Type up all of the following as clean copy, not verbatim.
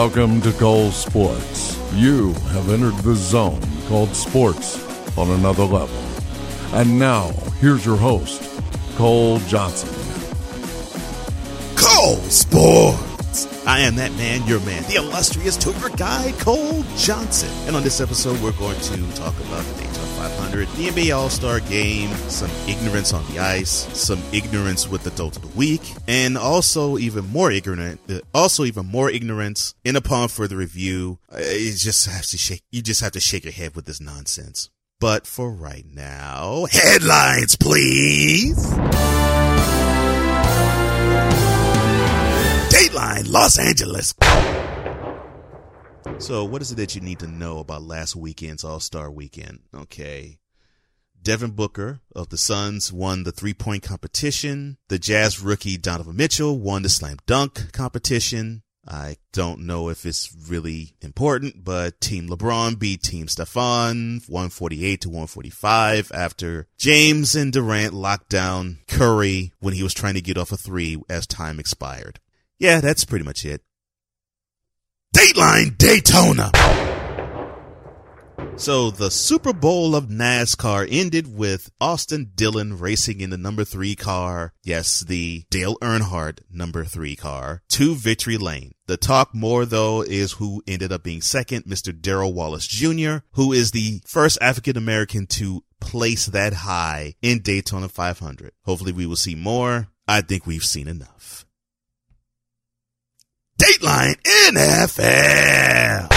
Welcome to Cole Sports. You have entered the zone called sports on another level. And now, here's your host, Cole Johnson. Cole Sports! I am that man, your man, the illustrious tour guide, Cole Johnson. And on this episode, we're going to talk about the Daytona 500, the NBA All-Star Game, some ignorance on the ice, some ignorance with the Dolt of the Week, and also even more ignorance in upon further review. You just have to shake your head with this nonsense. But for right now, headlines, please. Dateline, Los Angeles. So what is it that you need to know about last weekend's All-Star Weekend? Okay. Devin Booker of the Suns won the three-point competition. The Jazz rookie Donovan Mitchell won the slam dunk competition. I don't know if it's really important, but Team LeBron beat Team Stefan 148-145 after James and Durant locked down Curry when he was trying to get off a three as time expired. Yeah, that's pretty much it. Dateline Daytona. So the Super Bowl of NASCAR ended with Austin Dillon racing in the number 3 car. Yes, the Dale Earnhardt number 3 car to victory lane. The talk more, though, is who ended up being second, Mr. Darrell Wallace Jr., who is the first African-American to place that high in Daytona 500. Hopefully we will see more. I think we've seen enough. Dateline NFL.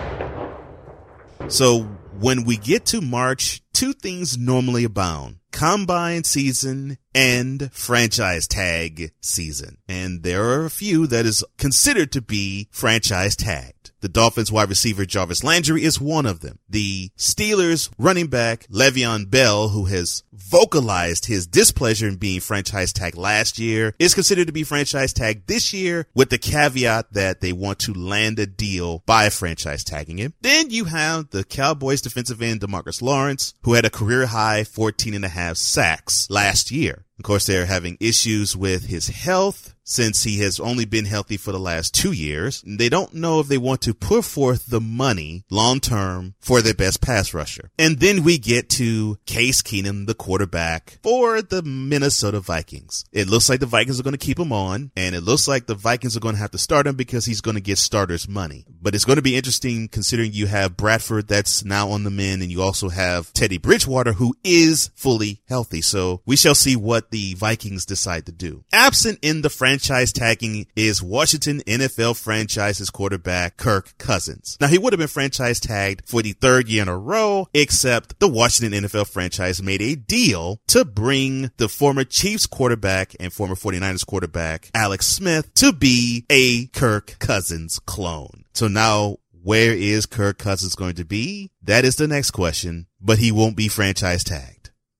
So when we get to March, two things normally abound: combine season and franchise tag season. And there are a few that is considered to be franchise tagged. The Dolphins wide receiver Jarvis Landry is one of them. The Steelers running back Le'Veon Bell, who has vocalized his displeasure in being franchise tagged last year, is considered to be franchise tagged this year, with the caveat that they want to land a deal by franchise tagging him. Then you have the Cowboys defensive end DeMarcus Lawrence, who had a career high 14.5 sacks last year. Of course, they're having issues with his health since he has only been healthy for the last 2 years. They don't know if they want to put forth the money long term for their best pass rusher. And then we get to Case Keenum, the quarterback for the Minnesota Vikings. It looks like the Vikings are going to keep him on, and it looks like the Vikings are going to have to start him because he's going to get starters money. But it's going to be interesting considering you have Bradford that's now on the mend, and you also have Teddy Bridgewater, who is fully healthy. So we shall see what the Vikings decide to do. Absent in the franchise tagging is Washington NFL franchise's quarterback Kirk Cousins. Now, he would have been franchise tagged for the 3rd year in a row, except the Washington NFL franchise made a deal to bring the former Chiefs quarterback and former 49ers quarterback Alex Smith to be a Kirk Cousins clone. So now, where is Kirk Cousins going to be? That is the next question, but he won't be franchise tagged.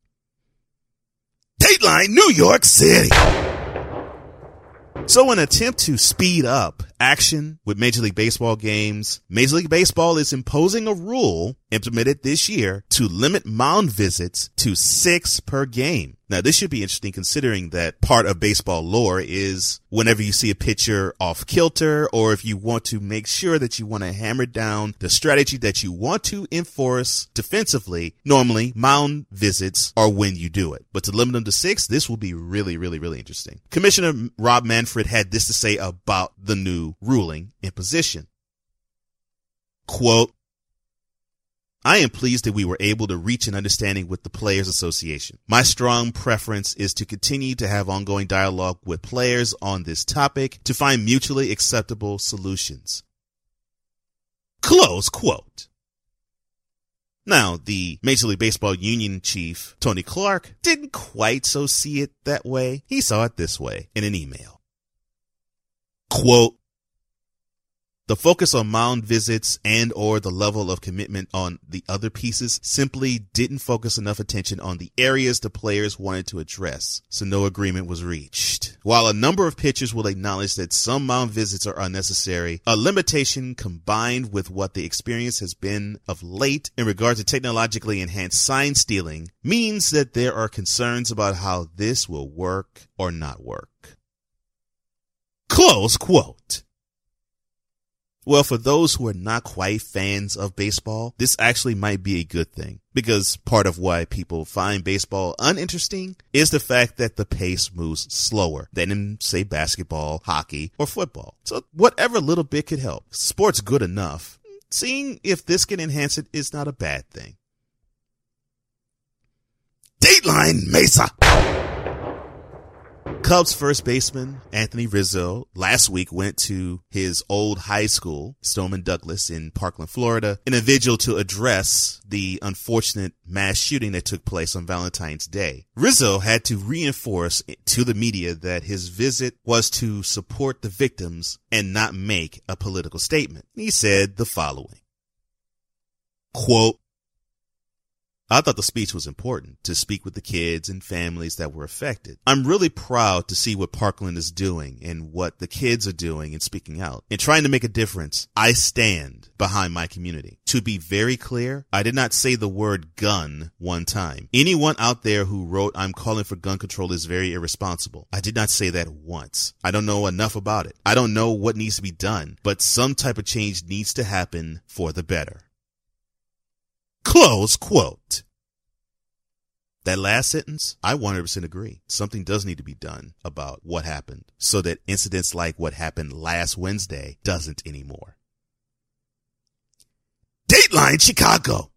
Dateline New York City. So in an attempt to speed up action with Major League Baseball games, Major League Baseball is imposing a rule implemented this year to limit mound visits to 6 per game. Now, this should be interesting considering that part of baseball lore is whenever you see a pitcher off kilter, or if you want to make sure that you want to hammer down the strategy that you want to enforce defensively, normally mound visits are when you do it. But to limit them to 6, this will be really, really, really interesting. Commissioner Rob Manfred had this to say about the new ruling imposition. Quote, I am pleased that we were able to reach an understanding with the Players Association. My strong preference is to continue to have ongoing dialogue with players on this topic to find mutually acceptable solutions. Close quote. Now, the Major League Baseball union chief, Tony Clark, didn't quite so see it that way. He saw it this way in an email. Quote, the focus on mound visits and or the level of commitment on the other pieces simply didn't focus enough attention on the areas the players wanted to address, so no agreement was reached. While a number of pitchers will acknowledge that some mound visits are unnecessary, a limitation combined with what the experience has been of late in regard to technologically enhanced sign stealing means that there are concerns about how this will work or not work. Close quote. Well, for those who are not quite fans of baseball, this actually might be a good thing, because part of why people find baseball uninteresting is the fact that the pace moves slower than in, say, basketball, hockey, or football. So whatever little bit could help. Sport's good enough. Seeing if this can enhance it is not a bad thing. Dateline Mesa! Cubs first baseman Anthony Rizzo last week went to his old high school, Stoneman Douglas in Parkland, Florida, in a vigil to address the unfortunate mass shooting that took place on Valentine's Day. Rizzo had to reinforce to the media that his visit was to support the victims and not make a political statement. He said the following, quote, I thought the speech was important to speak with the kids and families that were affected. I'm really proud to see what Parkland is doing and what the kids are doing and speaking out and trying to make a difference. I stand behind my community. To be very clear, I did not say the word gun one time. Anyone out there who wrote I'm calling for gun control is very irresponsible. I did not say that once. I don't know enough about it. I don't know what needs to be done, but some type of change needs to happen for the better. Close quote. That last sentence, I 100% agree. Something does need to be done about what happened so that incidents like what happened last Wednesday doesn't anymore. Dateline Chicago.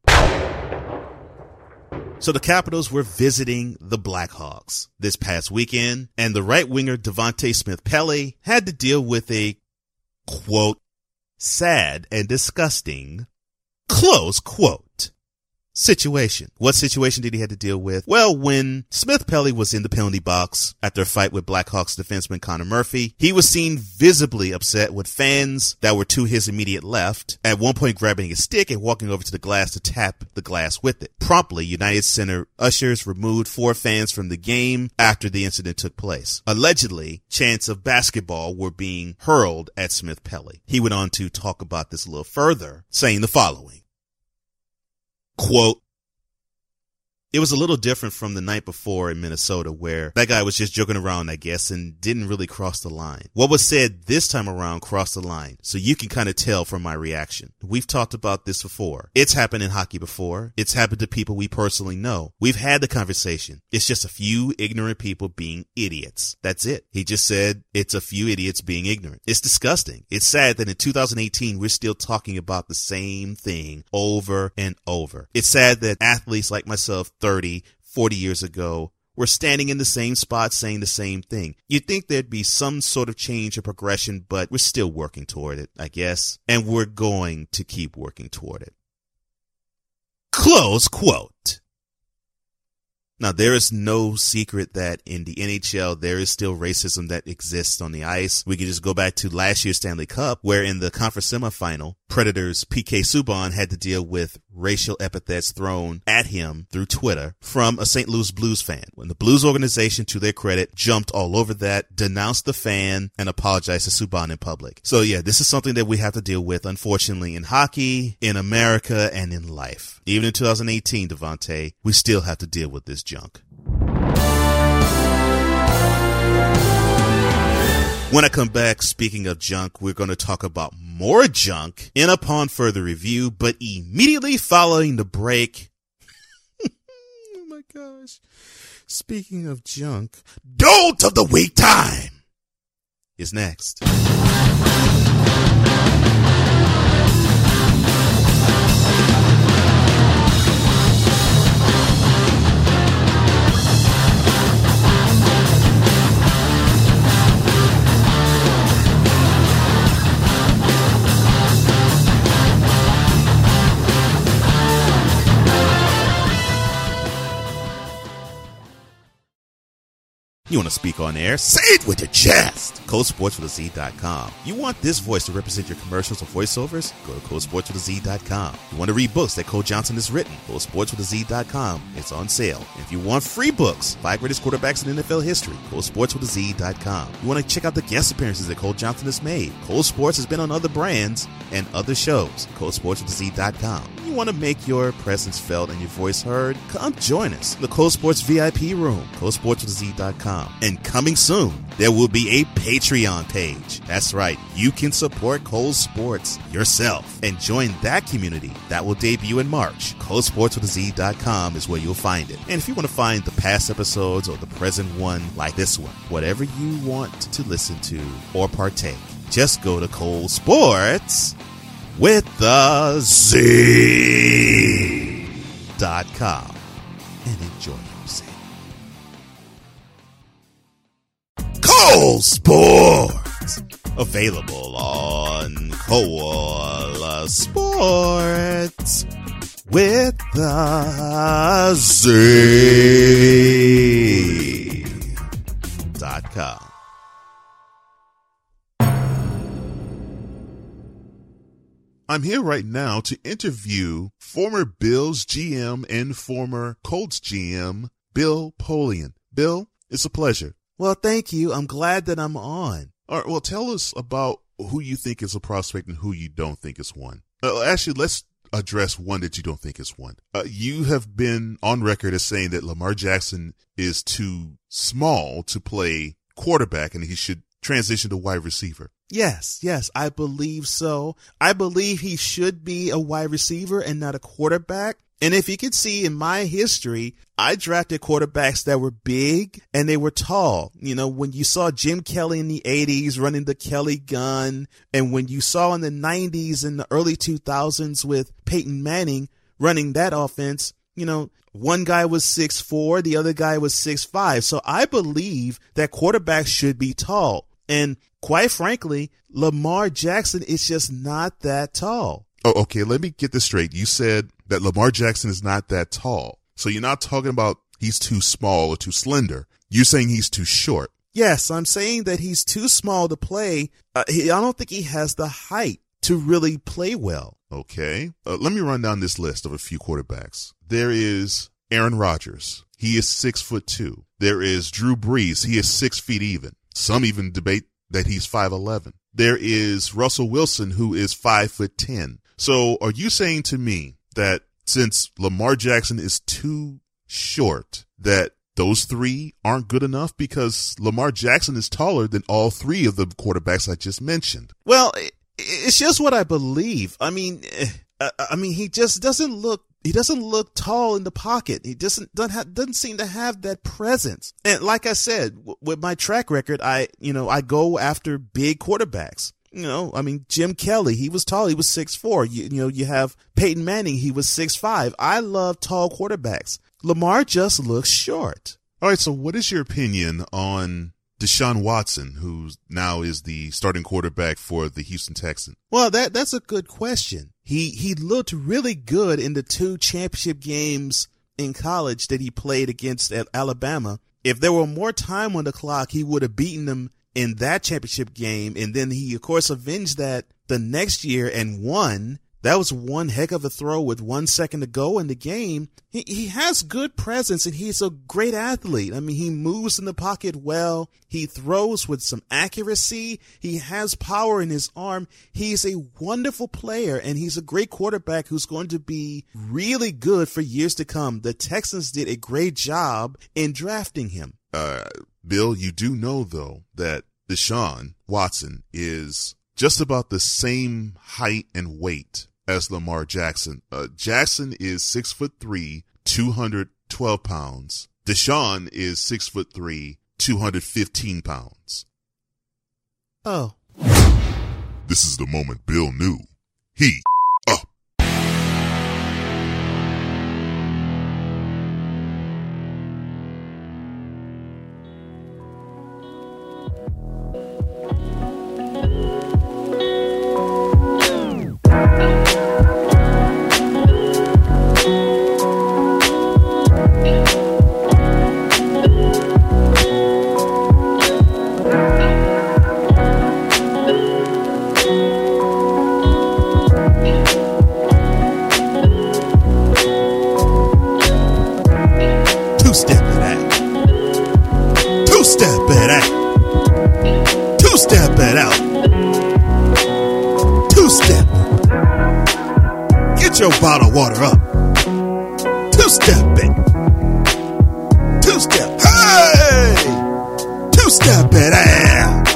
So the Capitals were visiting the Blackhawks this past weekend, and the right-winger Devontae Smith-Pelly had to deal with a, quote, sad and disgusting, close quote, situation. What situation did he have to deal with? Well, when Smith-Pelly was in the penalty box after a fight with Blackhawks defenseman Connor Murphy, he was seen visibly upset with fans that were to his immediate left, at one point grabbing his stick and walking over to the glass to tap the glass with it. Promptly, United Center ushers removed 4 fans from the game after the incident took place. Allegedly, chants of basketball were being hurled at Smith-Pelly. He went on to talk about this a little further, saying the following. Quote, it was a little different from the night before in Minnesota where that guy was just joking around, I guess, and didn't really cross the line. What was said this time around crossed the line, so you can kind of tell from my reaction. We've talked about this before. It's happened in hockey before. It's happened to people we personally know. We've had the conversation. It's just a few ignorant people being idiots. That's it. He just said it's a few idiots being ignorant. It's disgusting. It's sad that in 2018 we're still talking about the same thing over and over. It's sad that athletes like myself 30, 40 years ago were standing in the same spot saying the same thing. You'd think there'd be some sort of change or progression, but we're still working toward it, I guess, and we're going to keep working toward it. Close quote. Now, there is no secret that in the NHL, there is still racism that exists on the ice. We can just go back to last year's Stanley Cup, where in the conference semifinal, Predators' PK Subban had to deal with racial epithets thrown at him through Twitter from a St. Louis Blues fan. When the Blues organization, to their credit, jumped all over that, denounced the fan, and apologized to Subban in public. So yeah, this is something that we have to deal with, unfortunately, in hockey, in America, and in life. Even in 2018, Devontae, we still have to deal with this junk. When I come back, speaking of junk, we're going to talk about more junk in Upon Further Review, but immediately following the break. Oh my gosh. Speaking of junk, Dolt of the Week time is next. You want to speak on air? Say it with your chest. CodeSportsWithAZ.com. You want this voice to represent your commercials or voiceovers? Go to CodeSportsWithAZ.com. You want to read books that Cole Johnson has written? CodeSportsWithAZ.com. It's on sale. If you want free books, 5 greatest quarterbacks in NFL history, CodeSportsWithAZ.com. You want to check out the guest appearances that Cole Johnson has made? Cole Sports has been on other brands and other shows. CodeSportsWithAZ.com. You want to make your presence felt and your voice heard? Come join us in the Cole Sports VIP room. CodeSportsWithAZ.com. CollegeSportsRadio.com. And coming soon, there will be a Patreon page. That's right. You can support Cole Sports yourself and join that community. That will debut in March. CollegeSportsWithAZ.com is where you'll find it. And if you want to find the past episodes or the present one like this one, whatever you want to listen to or partake, just go to Cole Sports with the Z.com and enjoy yourself. Cole Sports, available on Cole Sports with the Z.com. I'm here right now to interview former Bills GM and former Colts GM, Bill Polian. Bill, it's a pleasure. Well, thank you. I'm glad that I'm on. All right, well, tell us about who you think is a prospect and who you don't think is one. Actually, let's address one that you don't think is one. You have been on record as saying that Lamar Jackson is too small to play quarterback and he should transition to wide receiver. Yes, I believe so. I believe he should be a wide receiver and not a quarterback. And if you could see in my history, I drafted quarterbacks that were big and they were tall. You know, when you saw Jim Kelly in the 80s running the Kelly gun, and when you saw in the 90s and the early 2000s with Peyton Manning running that offense, you know, one guy was 6'4", the other guy was 6'5". So I believe that quarterbacks should be tall. And quite frankly, Lamar Jackson is just not that tall. Oh, okay. Let me get this straight. You said that Lamar Jackson is not that tall. So you're not talking about he's too small or too slender. You're saying he's too short. Yes, I'm saying that he's too small to play. I don't think he has the height to really play well. Okay. Let me run down this list of a few quarterbacks. There is Aaron Rodgers. He is 6'2". There is Drew Brees. He is 6 feet even. Some even debate that he's 5'11". There is Russell Wilson, who is 5'10". So are you saying to me that since Lamar Jackson is too short, that those three aren't good enough? Because Lamar Jackson is taller than all three of the quarterbacks I just mentioned. Well, it's just what I believe. I mean, he just doesn't look. He doesn't look tall in the pocket. He doesn't seem to have that presence. And like I said, with my track record, I go after big quarterbacks. You know, I mean, Jim Kelly, he was tall. He was 6'4". You have Peyton Manning. He was 6'5". I love tall quarterbacks. Lamar just looks short. All right. So what is your opinion on Deshaun Watson, who now is the starting quarterback for the Houston Texans? Well, that's a good question. He looked really good in the 2 championship games in college that he played against Alabama. If there were more time on the clock, he would have beaten them in that championship game. And then he, of course, avenged that the next year and won. That was one heck of a throw with 1 second to go in the game. He has good presence and he's a great athlete. I mean, he moves in the pocket well. He throws with some accuracy. He has power in his arm. He's a wonderful player and he's a great quarterback who's going to be really good for years to come. The Texans did a great job in drafting him. Bill, you do know, though, that Deshaun Watson is just about the same height and weight as Lamar Jackson. Jackson is 6'3", 212 pounds. Deshaun is 6'3", 215 pounds. Oh. This is the moment Bill knew. He up. Two-step it out. Two-step. Get your bottle of water up. Two-step it. Two-step. Hey! Step it out.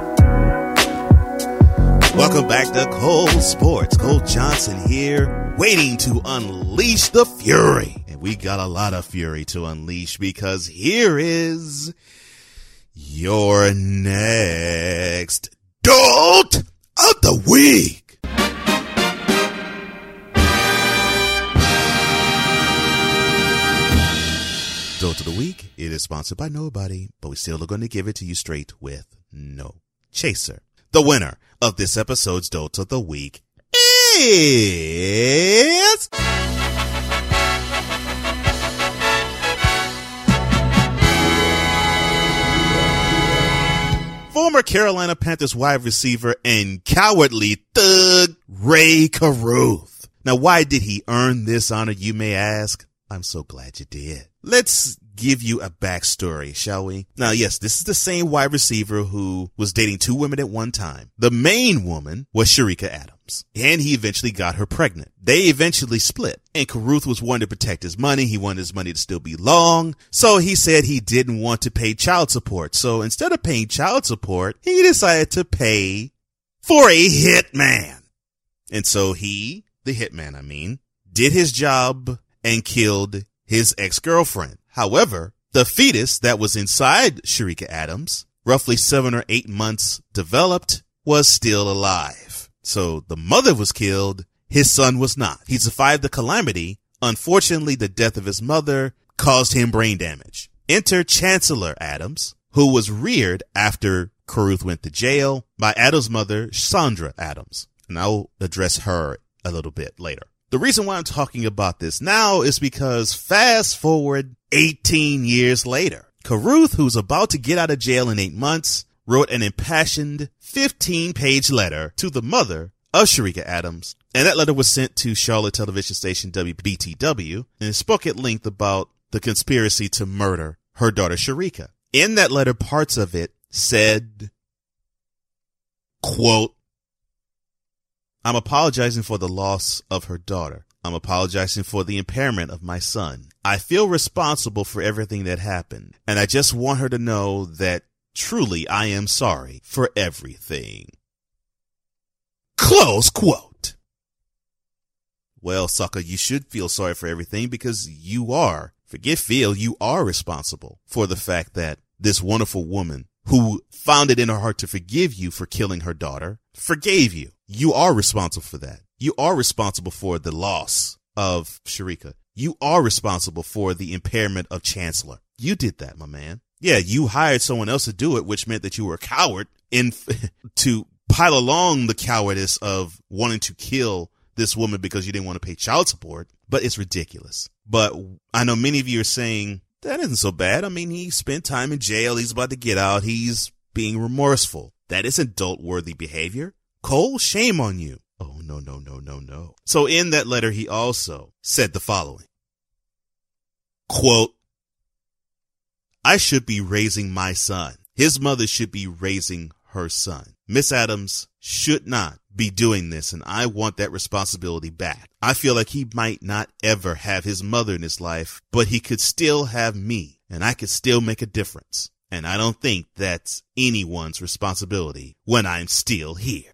Welcome back to Cole Sports. Cole Johnson here, waiting to unleash the fury. And we got a lot of fury to unleash because here is your next Dolt of the Week. Dolt of the Week, it is sponsored by nobody, but we still are going to give it to you straight with no chaser. The winner of this episode's Dolt of the Week is former Carolina Panthers wide receiver and cowardly thug Ray Carruth. Now, why did he earn this honor, you may ask? I'm so glad you did. Let's give you a backstory, shall we? Now, yes, this is the same wide receiver who was dating two women at one time. The main woman was Sherika Adams, and he eventually got her pregnant. They eventually split, and Carruth was wanting to protect his money. He wanted his money to still be long, so he said he didn't want to pay child support. So instead of paying child support, he decided to pay for a hitman. And so he, the hitman, did his job and killed his ex-girlfriend. However, the fetus that was inside Sherika Adams, roughly 7 or 8 months developed, was still alive. So the mother was killed, his son was not. He survived the calamity. Unfortunately, the death of his mother caused him brain damage. Enter Chancellor Adams, who was reared after Carruth went to jail by Adams' mother, Sandra Adams. And I'll address her a little bit later. The reason why I'm talking about this now is because fast forward 18 years later, Carruth, who's about to get out of jail in 8 months, wrote an impassioned 15-page letter to the mother of Sherika Adams. And that letter was sent to Charlotte television station WBTW and spoke at length about the conspiracy to murder her daughter Sherika. In that letter, parts of it said, quote, I'm apologizing for the loss of her daughter. I'm apologizing for the impairment of my son. I feel responsible for everything that happened, and I just want her to know that truly I am sorry for everything. Close quote. Well, sucker, you should feel sorry for everything because you are responsible for the fact that this wonderful woman who found it in her heart to forgive you for killing her daughter forgave you. You are responsible for that. You are responsible for the loss of Sherika. You are responsible for the impairment of Chancellor. You did that, my man. Yeah, you hired someone else to do it, which meant that you were a coward to pile along the cowardice of wanting to kill this woman because you didn't want to pay child support. But it's ridiculous. But I know many of you are saying, that isn't so bad. I mean, he spent time in jail. He's about to get out. He's being remorseful. That isn't adult-worthy behavior. Cole, shame on you. Oh, no. So in that letter, he also said the following. Quote, I should be raising my son. His mother should be raising her son. Miss Adams should not be doing this, and I want that responsibility back. I feel like he might not ever have his mother in his life, but he could still have me, and I could still make a difference. And I don't think that's anyone's responsibility when I'm still here.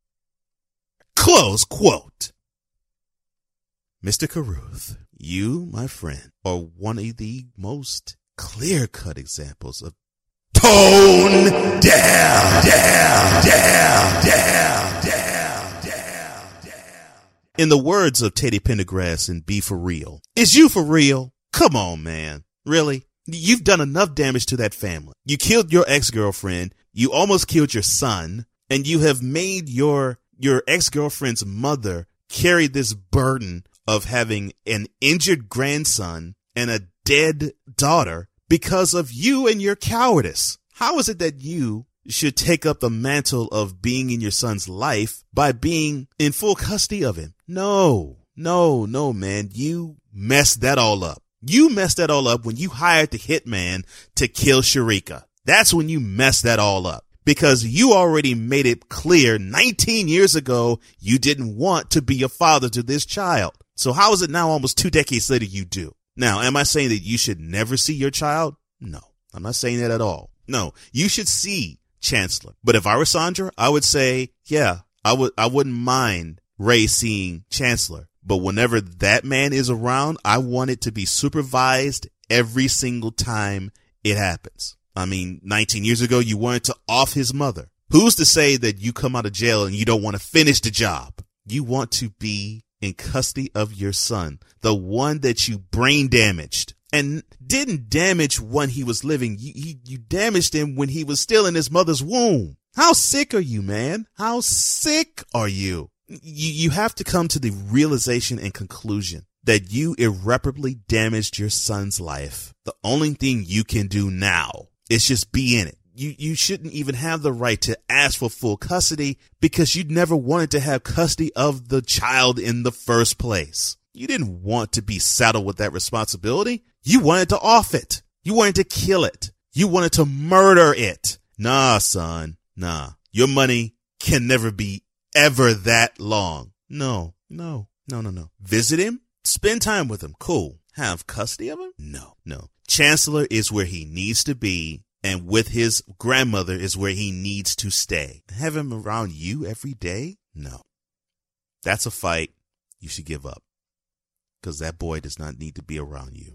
Close quote. Mr. Carruth, you, my friend, are one of the most clear-cut examples of tone down. In the words of Teddy Pendergrass in Be For Real, is you for real? Come on, man. Really? You've done enough damage to that family. You killed your ex-girlfriend. You almost killed your son. And you have made your ex-girlfriend's mother carry this burden of having an injured grandson and a dead daughter because of you and your cowardice. How is it that you should take up the mantle of being in your son's life by being in full custody of him? No, man. You messed that all up. You messed that all up when you hired the hitman to kill Sherika. That's when you messed that all up. Because you already made it clear 19 years ago you didn't want to be a father to this child. So how is it now almost 2 decades later you do? Now, am I saying that you should never see your child? No, I'm not saying that at all. No, you should see Chancellor. But if I were Sandra, I would say, yeah, I wouldn't mind Ray seeing Chancellor. But whenever that man is around, I want it to be supervised every single time it happens. I mean, 19 years ago, you wanted to off his mother. Who's to say that you come out of jail and you don't want to finish the job? You want to be in custody of your son, the one that you brain damaged and didn't damage when he was living. You damaged him when he was still in his mother's womb. How sick are you, man? How sick are you? You have to come to the realization and conclusion that you irreparably damaged your son's life. The only thing you can do now is just be in it. You shouldn't even have the right to ask for full custody because you never wanted to have custody of the child in the first place. You didn't want to be saddled with that responsibility. You wanted to off it. You wanted to kill it. You wanted to murder it. Nah, son. Nah. Your money can never be ever that long. No. Visit him. Spend time with him. Cool. Have custody of him? No. Chancellor is where he needs to be. And with his grandmother is where he needs to stay. Have him around you every day? No. That's a fight you should give up. Because that boy does not need to be around you.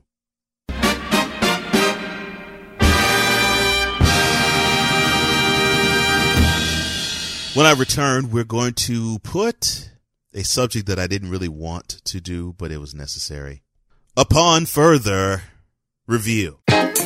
When I return, we're going to put a subject that I didn't really want to do, but it was necessary. Upon further review.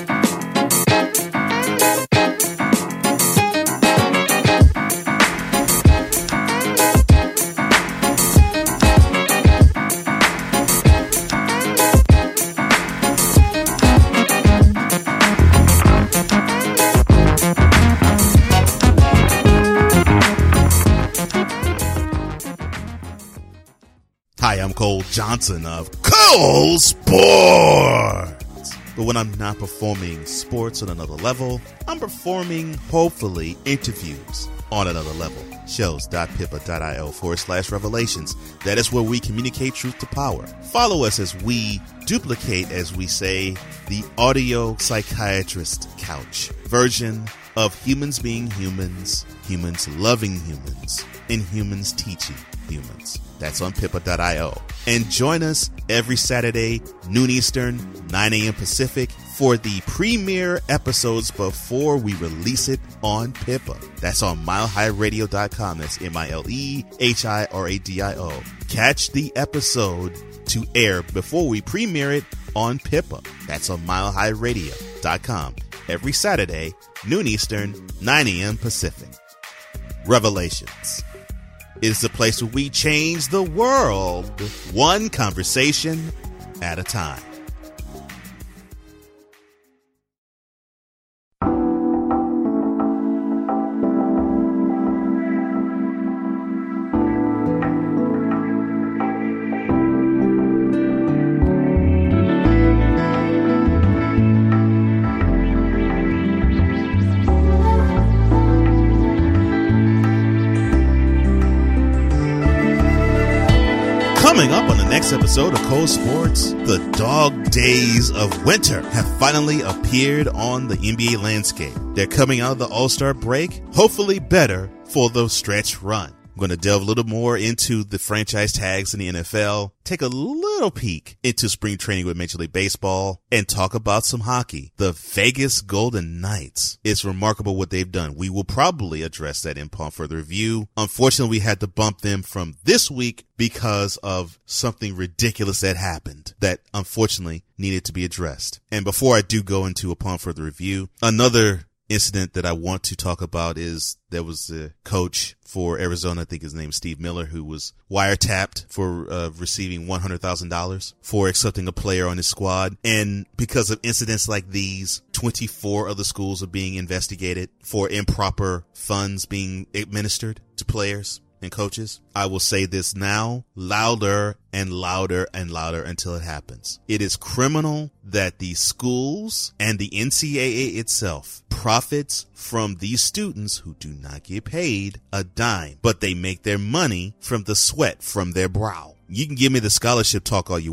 Hi, I'm Cole Johnson of Cole Sports. But when I'm not performing sports on another level, I'm performing, hopefully, interviews on another level. Shows.pippa.io/revelations. That is where we communicate truth to power. Follow us as we duplicate, as we say, the audio psychiatrist couch version of humans being humans, humans loving humans, and humans teaching humans. That's on pippa.io. And join us every Saturday, noon Eastern, 9 a.m. Pacific, for the premiere episodes before we release it on Pippa. That's on milehighradio.com. That's MileHiRadio. Catch the episode to air before we premiere it on Pippa. That's on milehighradio.com. Every Saturday, noon Eastern, 9 a.m. Pacific. Revelations is the place where we change the world one conversation at a time. Coming up on the next episode of Cole Sports, the dog days of winter have finally appeared on the NBA landscape. They're coming out of the All-Star break, hopefully better for the stretch run. I'm going to delve a little more into the franchise tags in the NFL, take a little peek into spring training with Major League Baseball, and talk about some hockey. The Vegas Golden Knights. It's remarkable what they've done. We will probably address that upon further review. Unfortunately, we had to bump them from this week because of something ridiculous that happened that unfortunately needed to be addressed. And before I do go into upon further review, another incident that I want to talk about is there was a coach for Arizona, I think his name is Steve Miller, who was wiretapped for receiving $100,000 for accepting a player on his squad. And because of incidents like these, 24 other schools are being investigated for improper funds being administered to players and coaches. I will say this now louder and louder and louder until it happens. It is criminal that the schools and the NCAA itself profits from these students who do not get paid a dime, but they make their money from the sweat from their brow. You can give me the scholarship talk all you want,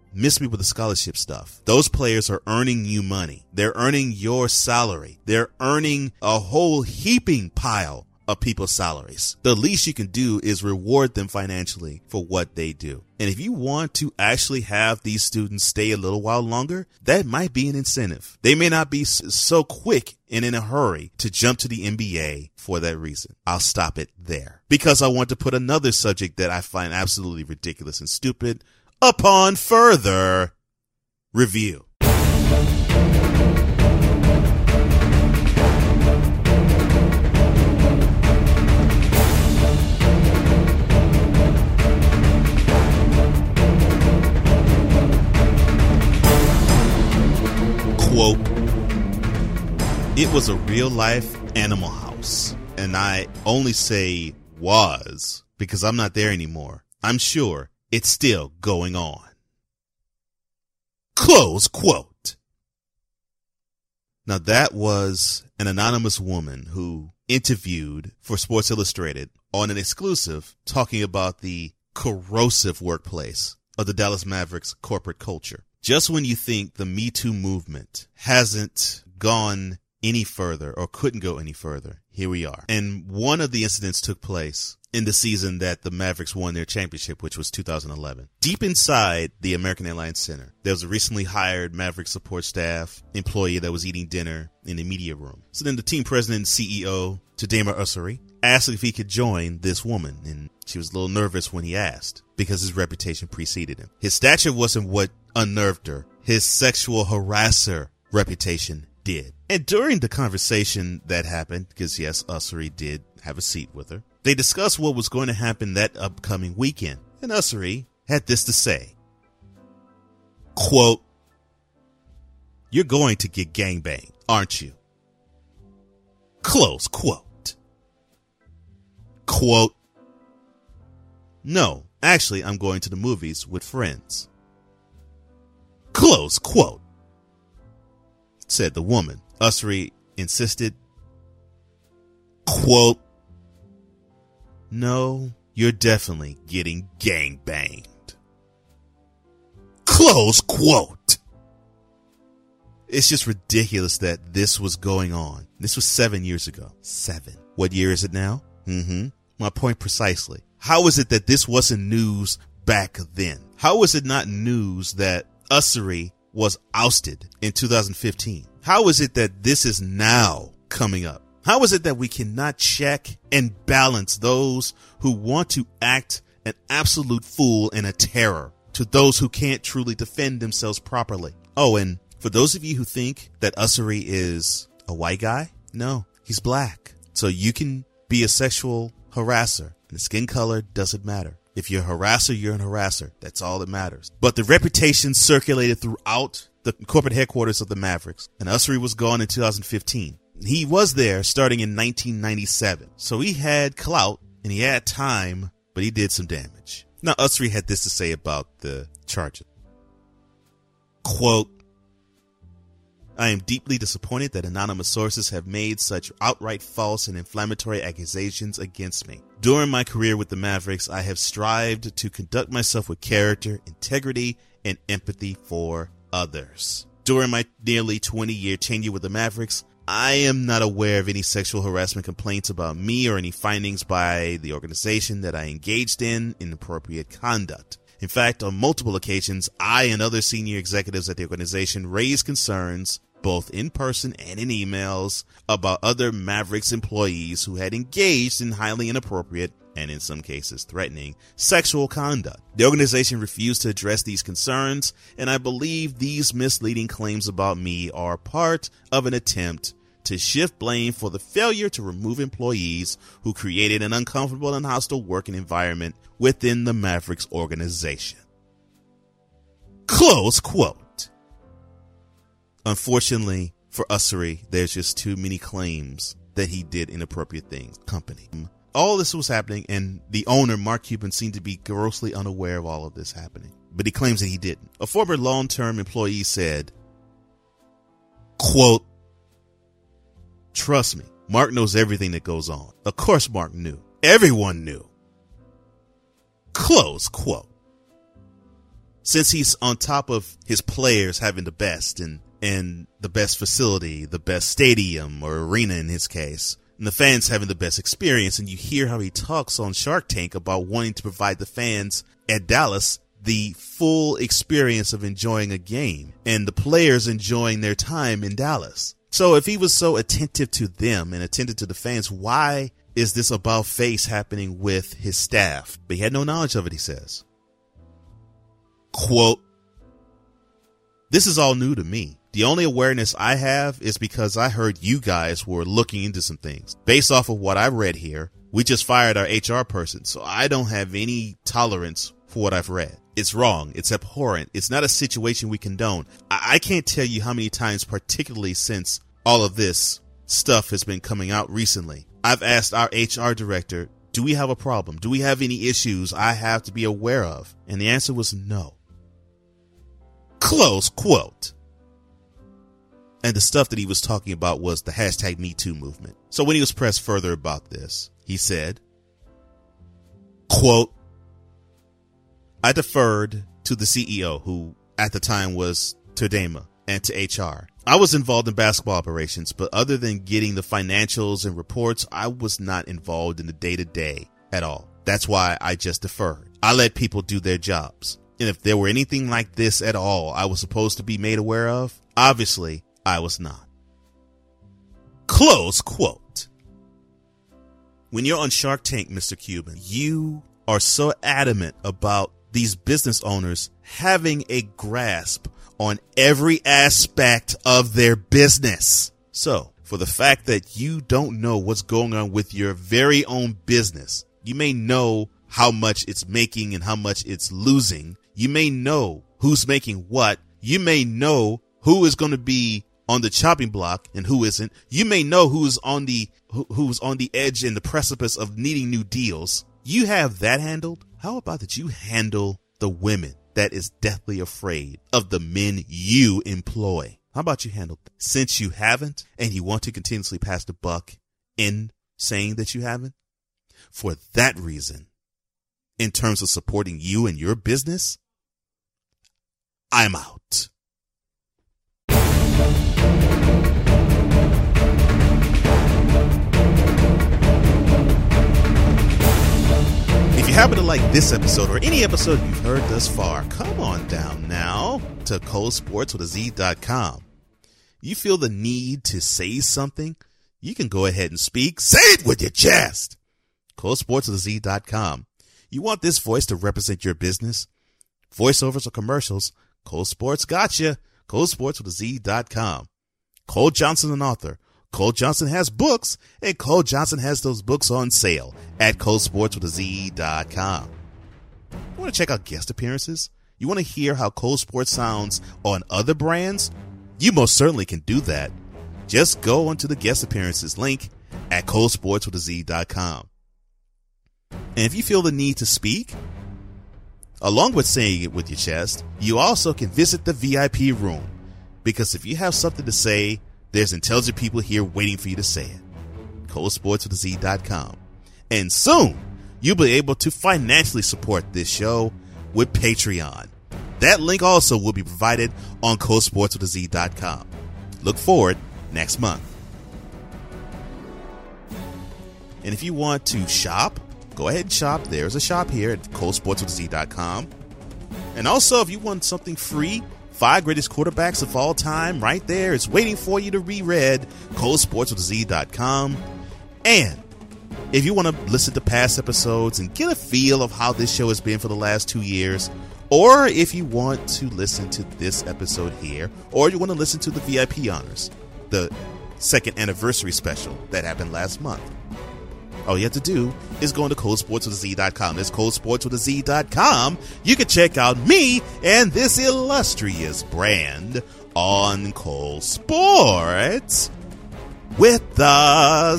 miss me with the scholarship stuff. Those players are earning you money. They're earning your salary. They're earning a whole heaping pile of people's salaries. The least you can do is reward them financially for what they do. And if you want to actually have these students stay a little while longer, that might be an incentive. They may not be so quick and in a hurry to jump to the NBA for that reason. I'll stop it there because I want to put another subject that I find absolutely ridiculous and stupid upon further review. Quote, it was a real life Animal House, and I only say was because I'm not there anymore. I'm sure it's still going on. Close quote. Now that was an anonymous woman who interviewed for Sports Illustrated on an exclusive talking about the corrosive workplace of the Dallas Mavericks corporate culture. Just when you think the Me Too movement hasn't gone any further or couldn't go any further, here we are. And one of the incidents took place in the season that the Mavericks won their championship, which was 2011. Deep inside the American Airlines Center, there was a recently hired Maverick support staff employee that was eating dinner in the media room. So then the team president and CEO, Tadema Ussery, asked if he could join this woman, and she was a little nervous when he asked because his reputation preceded him. His stature wasn't what unnerved her. His sexual harasser reputation did. And during the conversation that happened, because yes, Ussery did have a seat with her, they discussed what was going to happen that upcoming weekend. And Ussery had this to say, quote, you're going to get gangbanged, aren't you? Close quote. Quote, no, actually, I'm going to the movies with friends. Close quote. Said the woman. Ussery insisted, quote, no, you're definitely getting gangbanged. Close quote. It's just ridiculous that this was going on. This was 7 years ago. 7. What year is it now? My point precisely. How is it that this wasn't news back then? How is it not news that Ussery was ousted in 2015? How is it that this is now coming up? How is it that we cannot check and balance those who want to act an absolute fool and a terror to those who can't truly defend themselves properly? Oh, and for those of you who think that Ussery is a white guy, no, he's black. So you can be a sexual harasser and the skin color doesn't matter. If you're a harasser, you're a harasser. That's all that matters. But the reputation circulated throughout the corporate headquarters of the Mavericks, and Ussery was gone in 2015. He was there starting in 1997. So he had clout and he had time, but he did some damage. Now, Ussery had this to say about the charges. Quote, I am deeply disappointed that anonymous sources have made such outright false and inflammatory accusations against me. During my career with the Mavericks, I have strived to conduct myself with character, integrity, and empathy for others. During my nearly 20-year tenure with the Mavericks, I am not aware of any sexual harassment complaints about me or any findings by the organization that I engaged in inappropriate conduct. In fact, on multiple occasions, I and other senior executives at the organization raised concerns, both in person and in emails, about other Mavericks employees who had engaged in highly inappropriate and in some cases threatening sexual conduct. The organization refused to address these concerns, and I believe these misleading claims about me are part of an attempt to shift blame for the failure to remove employees who created an uncomfortable and hostile working environment within the Mavericks organization. Close quote. Unfortunately for Ussery, there's just too many claims that he did inappropriate things. Company. All this was happening, and the owner, Mark Cuban, seemed to be grossly unaware of all of this happening. But he claims that he didn't. A former long-term employee said, quote, trust me, Mark knows everything that goes on. Of course Mark knew. Everyone knew. Close quote. since he's on top of his players having the best and the best facility, the best stadium or arena in his case, and the fans having the best experience, and you hear how he talks on Shark Tank about wanting to provide the fans at Dallas the full experience of enjoying a game and the players enjoying their time in Dallas. So if he was so attentive to them and attentive to the fans, why is this about face happening with his staff? But he had no knowledge of it, he says. Quote, "This is all new to me. The only awareness I have is because I heard you guys were looking into some things. Based off of what I read here, we just fired our HR person, so I don't have any tolerance for what I've read. It's wrong. It's abhorrent. It's not a situation we condone. I can't tell you how many times, particularly since all of this stuff has been coming out recently, I've asked our HR director, do we have a problem? Do we have any issues I have to be aware of? And the answer was no." Close quote. And the stuff that he was talking about was the hashtag #MeToo movement. So when he was pressed further about this, he said, quote, "I deferred to the CEO, who at the time was Terdema, and to HR. I was involved in basketball operations, but other than getting the financials and reports, I was not involved in the day-to-day at all. That's why I just deferred. I let people do their jobs. And if there were anything like this at all I was supposed to be made aware of, obviously I was not." Close quote. When you're on Shark Tank, Mr. Cuban, you are so adamant about these business owners having a grasp on every aspect of their business. So, for the fact that you don't know what's going on with your very own business, you may know how much it's making and how much it's losing. You may know who's making what. You may know who is going to be on the chopping block and who isn't. You may know who's on the edge and the precipice of needing new deals. You have that handled. How about that you handle the women that is deathly afraid of the men you employ? How about you handle that? Since you haven't, and you want to continuously pass the buck in saying that you haven't, for that reason, in terms of supporting you and your business, I'm out. If you happen to like this episode or any episode you've heard thus far, come on down now to coldsportswithaz.com. You feel the need to say something? You can go ahead and speak. Say it with your chest. coldsportswithaz.com. You want this voice to represent your business? Voiceovers or commercials? Cole Sports got you. coldsportswithaz.com. Cole Johnson, an author. Cole Johnson has books, and Cole Johnson has those books on sale at coldsportswithaz.com. You want to check out guest appearances? You want to hear how Cole Sports sounds on other brands? You most certainly can do that. Just go onto the guest appearances link at coldsportswithaz.com. And if you feel the need to speak, along with saying it with your chest, you also can visit the VIP room. Because if you have something to say, there's intelligent people here waiting for you to say it. coldsportswithaz.com. And soon, you'll be able to financially support this show with Patreon. That link also will be provided on coldsportswithaz.com. Look forward next month. And if you want to shop, go ahead and shop. There's a shop here at coldsportswithaz.com. And also, if you want something free, 5 greatest quarterbacks of all time, right there. It's waiting for you to reread. coldsportswithaz.com. And if you want to listen to past episodes and get a feel of how this show has been for the last 2 years, or if you want to listen to this episode here, or you want to listen to the VIP Honors, the 2nd anniversary special that happened last month, all you have to do is go into coldsportswithaz.com. That's coldsportswithaz.com. You can check out me and this illustrious brand on Cole Sports with the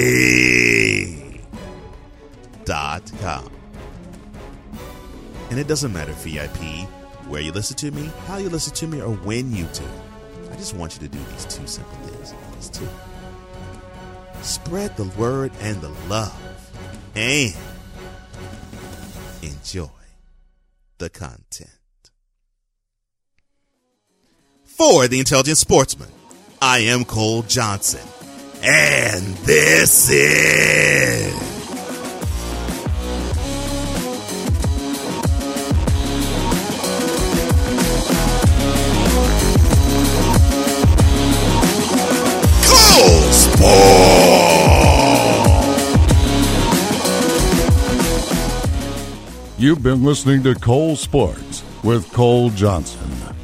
Z.com. And it doesn't matter, VIP, where you listen to me, how you listen to me, or when you do. I just want you to do these 2 simple things. These 2. Spread the word and the love, and enjoy the content. For the Intelligent Sportsman, I am Cole Johnson, and this is Cole Sports. You've been listening to Cole Sports with Cole Johnson.